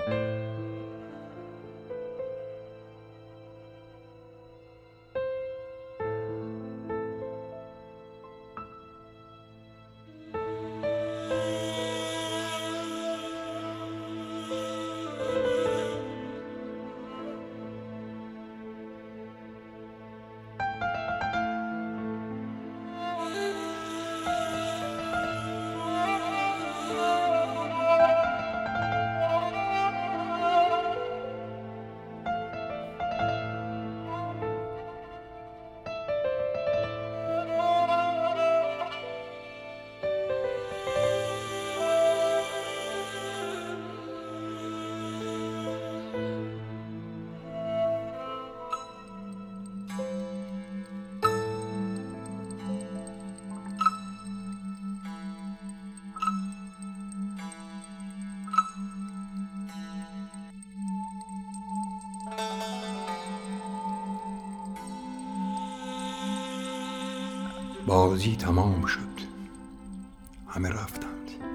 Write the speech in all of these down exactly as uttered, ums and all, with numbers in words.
بازی تمام شد. همه رفتند.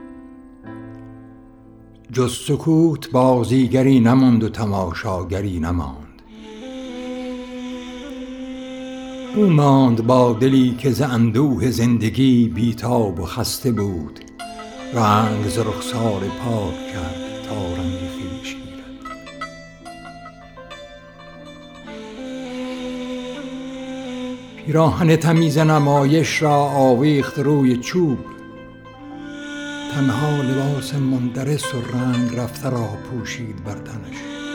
جز سکوت بازیگری نماند و تماشاگری نماند. او ماند با دلی که ز اندوه زندگی بیتاب و خسته بود. رنگ ز رخسار پاک کرد تا رنگ خویش گیرد. پیراهن تمیز نمایش را آویخت روی چوب. تنها لباس مندرس و رنگ رفته را پوشید بر تنش.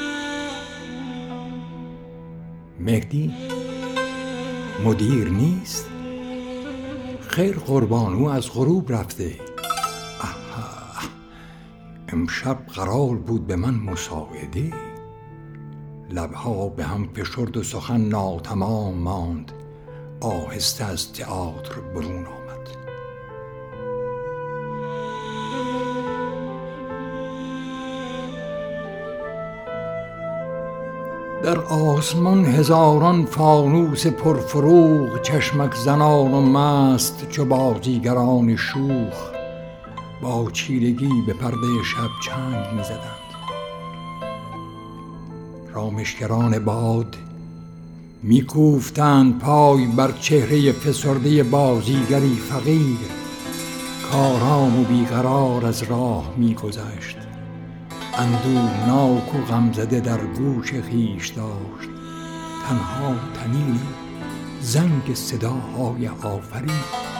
مهدی مدیر نیست؟ خیر قربان، او از غروب رفته. آها، امشب قرار بود به من مساعده. لبها به هم فشرد و سخن ناتمام ماند. آهسته از تئاتر برون آمد. در آسمان هزاران فانوس پرفروغ چشمک زنان و مست چو بازیگران شوخ با چیرگی به پرده شب چنگ می‌زدند. رامشگران باد می‌کوفتند پای بر چهره فسرده بازیگری فقیر کآرام و بیقرار از راه می‌گذشت. اندوهناک و غمزده در گوش خویش داشت تنها طنین زنگ صداهای آفرین.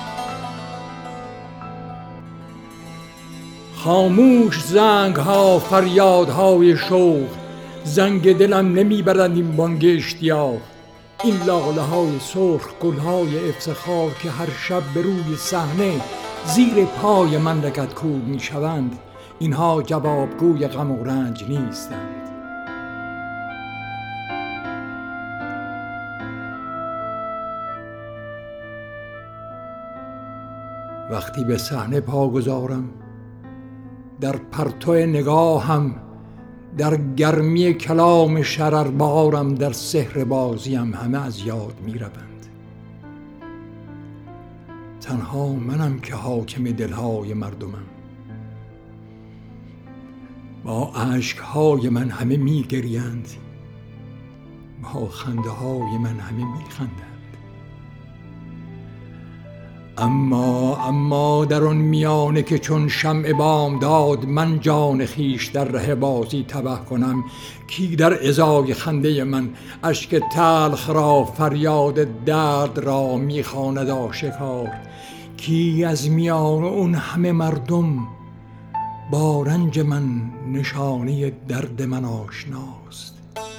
خاموش زنگ‌ها، فریادهای شوق، زنگ دلم نمیبرند این بانگ اشتیاق. این لاله‌های سرخ، گل‌های افتخار که هر شب به روی صحنه زیر پای من لگدکوب میشوند، اینها جوابگوی غم و رنج نیستند. وقتی به صحنه پا گذارم، در پرتو نگاهم، در گرمی کلام شرربارم، در سحر بازیم همه از یاد می روند. تنها منم که حاکم دلهای مردمم. با اشک‌های من همه می گریند، با خنده های من همه می خندند. اما اما در آن میانه که چون شمع بامداد من جان خیش در ره بازی تبه کنم، کی در ازای خنده من اشک تلخ را، فریاد درد را میخواند آشکار؟ کی از میان اون همه مردم با رنج من نشانه درد من آشناست؟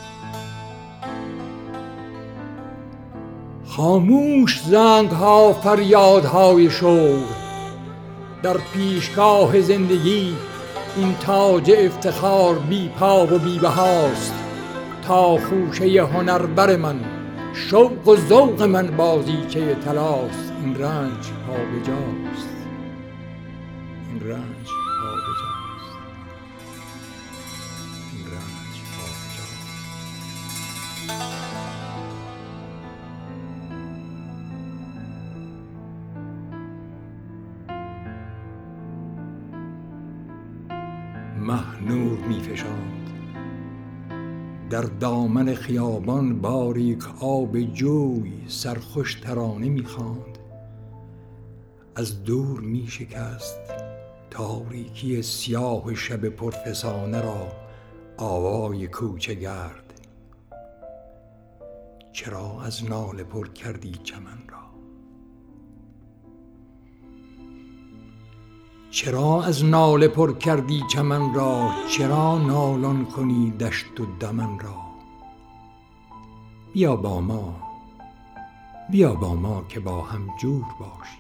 خاموش زنگ‌ها، فریادهای شوق، در پیشگاه زندگی این تاج افتخار بی پا و بی بهاست. تا خوشه هنربر من، شوق و ذوق من بازیچه طلاست. این رنج پابجاست، این رنج پابجاست، این رنج پابجاست. مه نور می فشاند. در دامن خیابان باریک آب جوی سرخوش ترانه می خواند. از دور می شکست تاریکی سیاه شب پرفسانه را آوای کوچه گرد. چرا از ناله پر کردی چمن را؟ چرا از ناله پر کردی چمن را؟ چرا نالان کنی دشت و دمن را؟ بیا با ما، بیا با ما که با هم جور باشیم،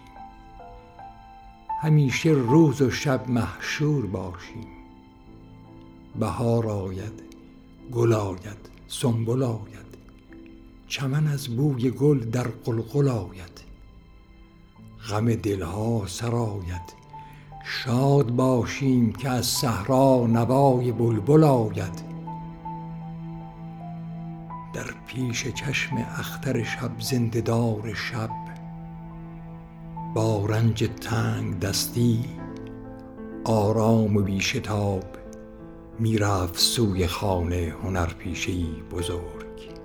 همیشه روز و شب محشور باشیم. بهار آید، گل آید، سنبل آید، چمن از بوی گل در قلقل آید. غم دلها سرآید، شاد باشیم که از صحرا نوای بلبل آید. در پیش چشم اختر شب زنده دار شب، با رنج تنگ دستی آرام و بی شتاب می رفت سوی خانه هنرپیشه‌ای بزرگ.